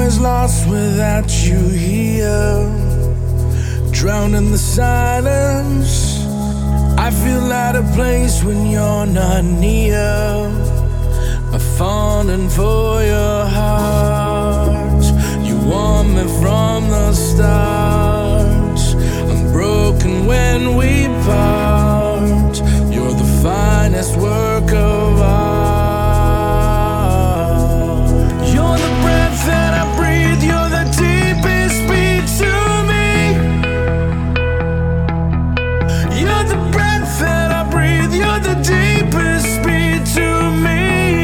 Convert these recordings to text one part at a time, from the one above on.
always lost without you here. Drowned in the silence. I feel out of place when you're not near. I'm falling for your heart. You want me from the start. I'm broken when we part. You're the finest work of art. You're the breath that I breathe. You're the deepest beat to me. You're the breath that I breathe. You're the deepest beat to me.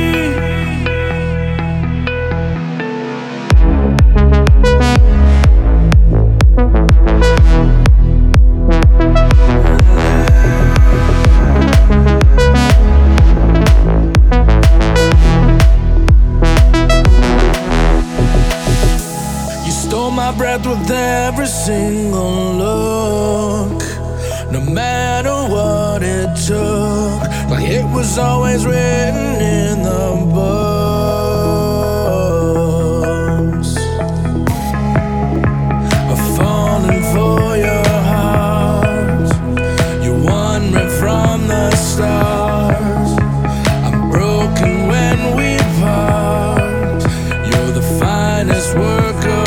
Stole my breath with every single look, no matter what it took, like it was always written in the books. I'm falling for your heart. You want me from the start. I'm broken when we part. You're the finest work of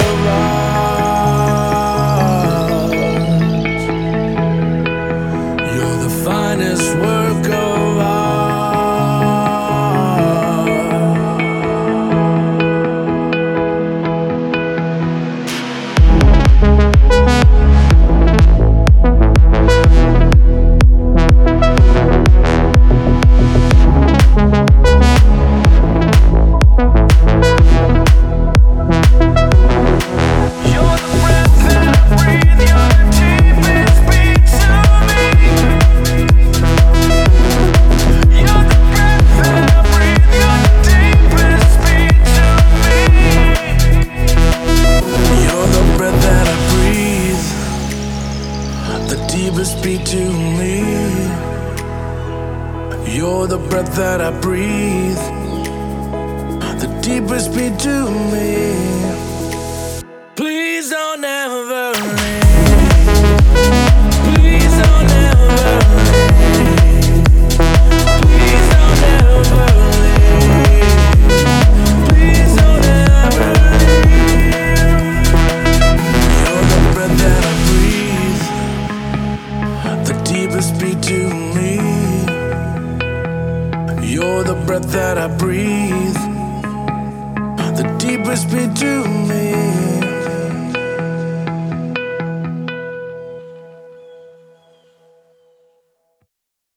finest work of deepest beat to me. You're the breath that I breathe. The deepest beat to me. Please don't ever leave. Please don't ever leave. Please don't ever leave. Please don't ever leave. You're the breath that I breathe. The deepest beat to me. You're the breath that I breathe. The deepest beat to me.